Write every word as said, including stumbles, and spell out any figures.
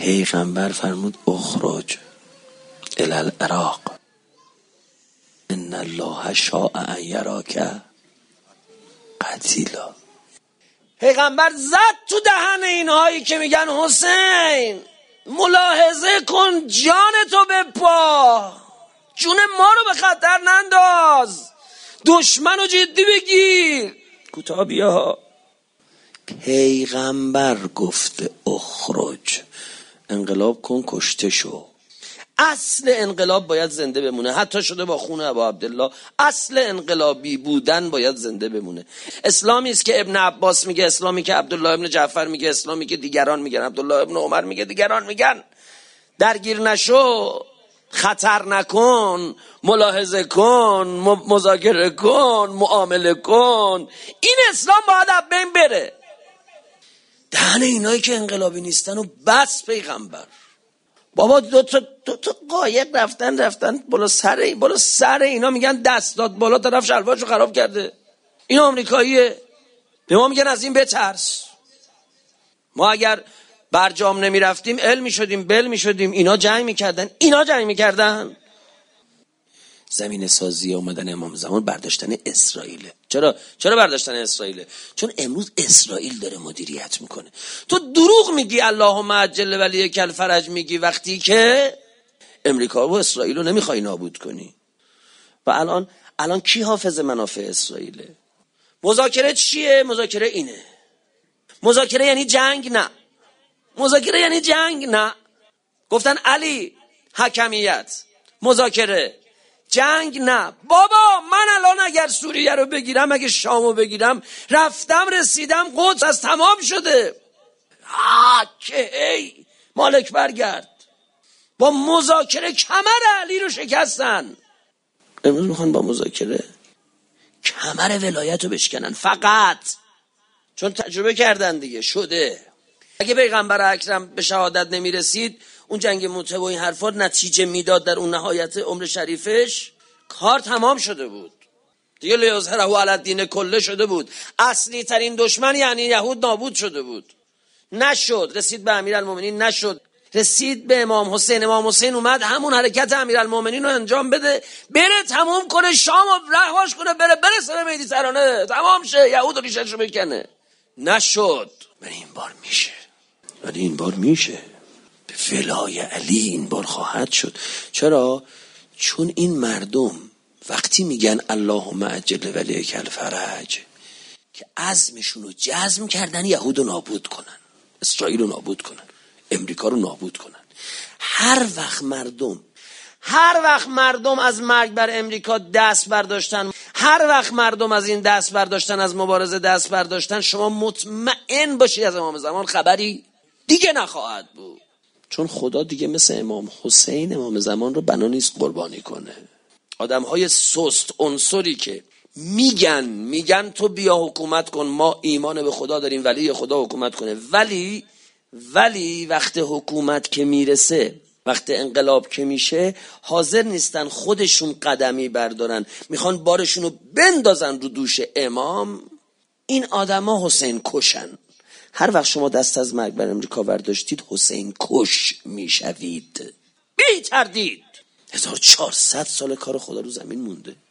پیغمبر فرمود اخرج الی العراق ان الله شاء ان یراک قتیلا. پیغمبر زد تو دهن اینهایی که میگن حسین ملاحظه کن، جان تو بپا، جون ما رو به خطر ننداز، دشمن رو جدی بگیر. کوتاه بیا. پیغمبر گفته اخرج، انقلاب کن، کشته شو. اصل انقلاب باید زنده بمونه، حتی شده با خون ابا عبدالله. اصل انقلابی بودن باید زنده بمونه. اسلامی است که ابن عباس میگه، اسلامی که عبدالله ابن جعفر میگه، اسلامی که دیگران میگن، عبدالله ابن عمر میگه، دیگران میگن. درگیر نشو، خطر نکن، ملاحظه کن، مذاکره کن، معامله کن. این اسلام باید از بین بره. دهن اینایی که انقلابی نیستن و بس پیغمبر. بابا دو تا دو تا قایق رفتن رفتن بالا سر بالا سر اینا، میگن دست داد بالا، طرف شلوارشو خراب کرده. این آمریکاییه. به ما میگن از این بترس. ما اگر برجام نمی رفتیم ال می شدیم، بل می شدیم. اینا جنگ میکردن اینا جنگ میکردن. زمین سازی اومدن امام زمان برداشتن اسرائیله. چرا چرا برداشتن اسرائیله؟ چون امروز اسرائیل داره مدیریت میکنه. تو دروغ میگی اللهم عجل ولیک الفرج میگی وقتی که امریکا و اسرائیل رو نمیخوای نابود کنی. و الان الان کی حافظ منافع اسرائیله؟ مذاکره چیه؟ مذاکره اینه. مذاکره یعنی جنگ؟ نه. مذاکره یعنی جنگ؟ نه. گفتن علی حکمیت، مذاکره، جنگ نه. بابا من الان اگر سوریه رو بگیرم، اگه شامو بگیرم، رفتم رسیدم قدس از تمام شده. آه که ای مالک برگرد. با مذاکره کمر علی رو شکستن. امروز میخوان با مذاکره کمر ولایت رو بشکنن، فقط چون تجربه کردن دیگه شده. اگه پیغمبر اکرم به شهادت نمیرسید، اون جنگ موته و این حرفات نتیجه میداد در اون نهایت عمر شریفش، کار تمام شده بود دیگه. لیظهره علی الدین کله شده بود. اصلی ترین دشمن یعنی یهود نابود شده بود. نشد. رسید به امیرالمومنین، نشد. رسید به امام حسین. امام حسین اومد همون حرکت امیرالمومنین رو انجام بده، بره تمام کنه شام و رهاش کنه، بره برسه به مدیترانه، تمام شه، یهود ریشش رو بکنه. نشد. ولی این بار میشه. ولی این بار میشه. به ولای علی این بار خواهد شد. چرا؟ چون این مردم وقتی میگن اللهم عجل ولیک الفرج، که عزمشون رو جزم کردن یهود رو نابود کنن، اسرائیل رو نابود کنن، امریکا رو نابود کنن. هر وقت مردم هر وقت مردم از مرگ بر امریکا دست برداشتن، هر وقت مردم از این دست برداشتن، از مبارزه دست برداشتن، شما مطمئن باشید از امام زمان خبری دیگه نخواهد بود. چون خدا دیگه مثل امام حسین امام زمان رو بنا نیست قربانی کنه. آدم های سست عنصری که میگن میگن تو بیا حکومت کن، ما ایمان به خدا داریم، ولی خدا حکومت کنه، ولی ولی وقت حکومت که میرسه، وقت انقلاب که میشه، حاضر نیستن خودشون قدمی بردارن، میخوان بارشون رو بندازن رو دوش امام. این آدم ها حسین کشن. هر وقت شما دست از مرگ بر امریکا برداشتید حسین کش میشوید بی تردید. هزار و چهارصد سال کار خدا رو زمین مونده.